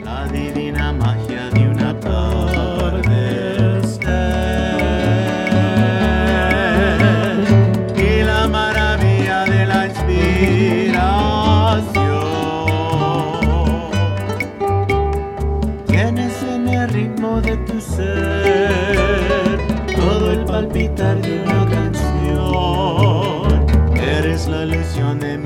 la divina magia de un atardecer y la maravilla de la inspiración. Tienes en el ritmo de tu ser todo el palpitar de una canción. Eres la ilusión de mi